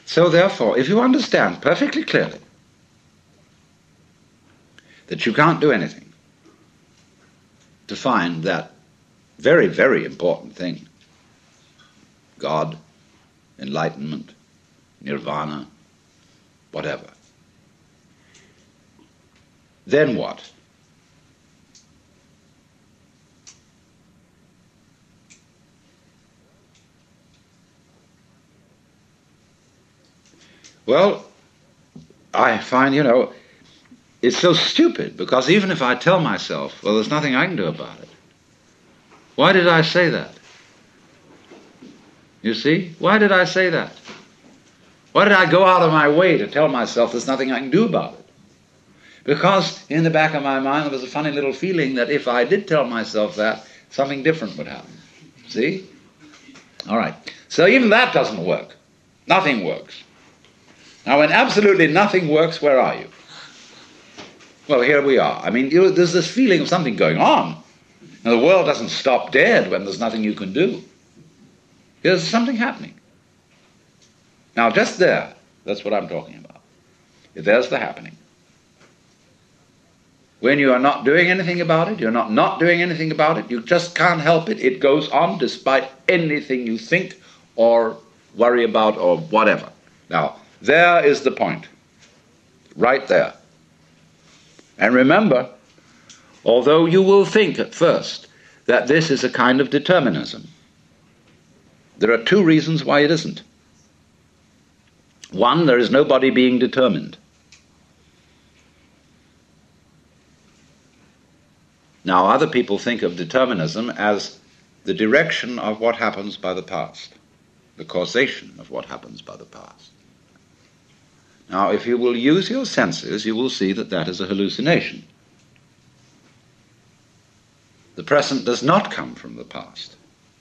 So therefore, if you understand perfectly clearly that you can't do anything to find that very, very important thing, God, enlightenment, nirvana, whatever, then what? Well, I find, it's so stupid, because even if I tell myself, well, there's nothing I can do about it, why did I say that? You see? Why did I say that? Why did I go out of my way to tell myself there's nothing I can do about it? Because in the back of my mind there was a funny little feeling that if I did tell myself that, something different would happen. See? All right. So even that doesn't work. Nothing works. Now, when absolutely nothing works, where are you? Well, here we are. I mean, there's this feeling of something going on. Now, the world doesn't stop dead when there's nothing you can do. There's something happening. Now, just there, that's what I'm talking about. There's the happening. When you are not doing anything about it, you're not doing anything about it, you just can't help it. It goes on despite anything you think or worry about or whatever. Now, there is the point. Right there. And remember, although you will think at first that this is a kind of determinism, there are two reasons why it isn't. One, there is nobody being determined. Now, other people think of determinism as the direction of what happens by the past, the causation of what happens by the past. Now, if you will use your senses, you will see that that is a hallucination. The present does not come from the past.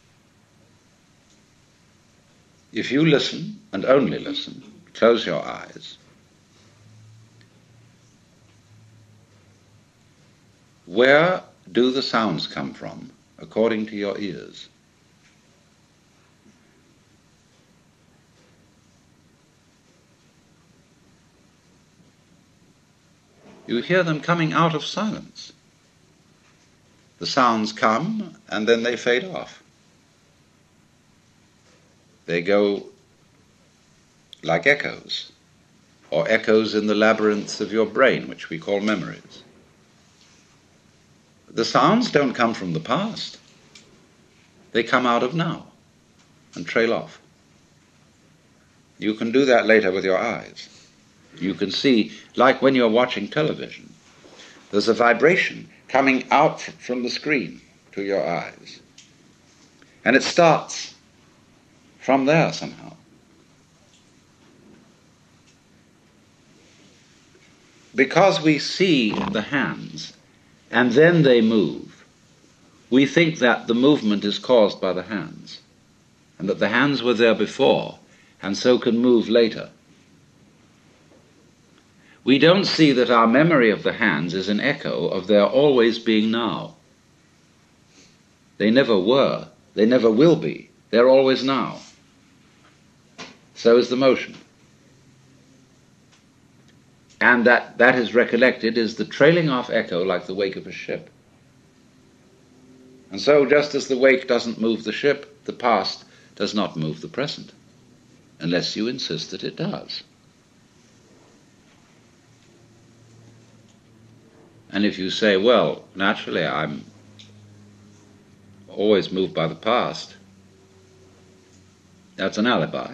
If you listen, and only listen, close your eyes, where do the sounds come from, according to your ears? You hear them coming out of silence. The sounds come, and then they fade off. They go like echoes, or echoes in the labyrinths of your brain, which we call memories. The sounds don't come from the past. They come out of now and trail off. You can do that later with your eyes. You can see, like when you're watching television, there's a vibration coming out from the screen to your eyes. And it starts from there somehow. Because we see the hands and then they move, we think that the movement is caused by the hands, and that the hands were there before and so can move later. We don't see that our memory of the hands is an echo of their always being now. They never were, they never will be, they're always now. So is the motion. And that is recollected is the trailing off echo like the wake of a ship. And so just as the wake doesn't move the ship, the past does not move the present, unless you insist that it does. And if you say, well, naturally I'm always moved by the past, that's an alibi.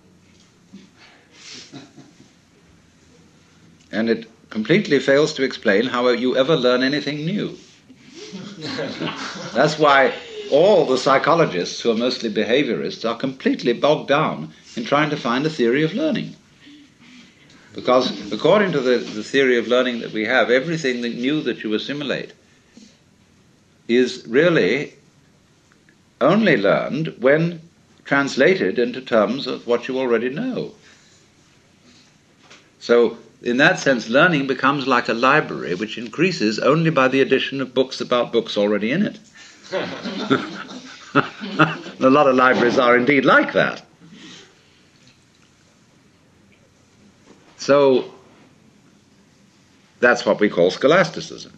And it completely fails to explain how you ever learn anything new. That's why all the psychologists, who are mostly behaviorists, are completely bogged down in trying to find a theory of learning. Because according to the theory of learning that we have, everything new that you assimilate is really only learned when translated into terms of what you already know. So, in that sense, learning becomes like a library which increases only by the addition of books about books already in it. A lot of libraries are indeed like that. So that's what we call scholasticism.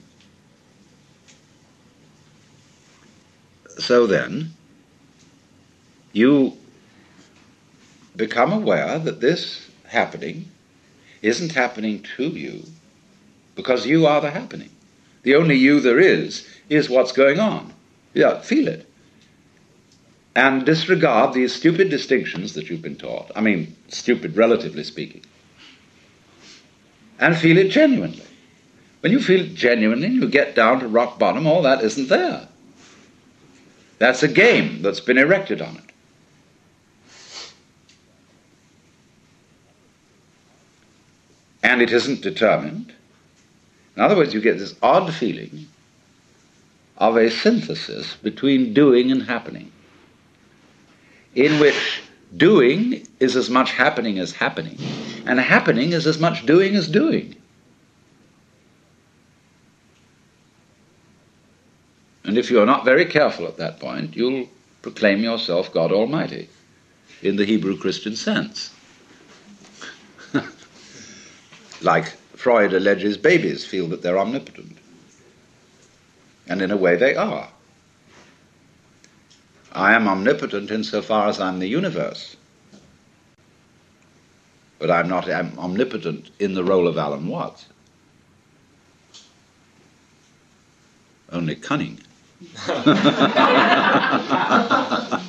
So then, you become aware that this happening isn't happening to you because you are the happening. The only you there is what's going on. Yeah, feel it. And disregard these stupid distinctions that you've been taught. I mean, stupid relatively speaking. And feel it genuinely. When you feel it genuinely, you get down to rock bottom, all that isn't there. That's a game that's been erected on it. And it isn't determined. In other words, you get this odd feeling of a synthesis between doing and happening, in which doing is as much happening as happening, and happening is as much doing as doing. And if you're not very careful at that point, you'll proclaim yourself God Almighty, in the Hebrew Christian sense. Like Freud alleges babies feel that they're omnipotent. And in a way they are. I am omnipotent insofar as I'm the universe. But I'm omnipotent in the role of Alan Watts. Only cunning.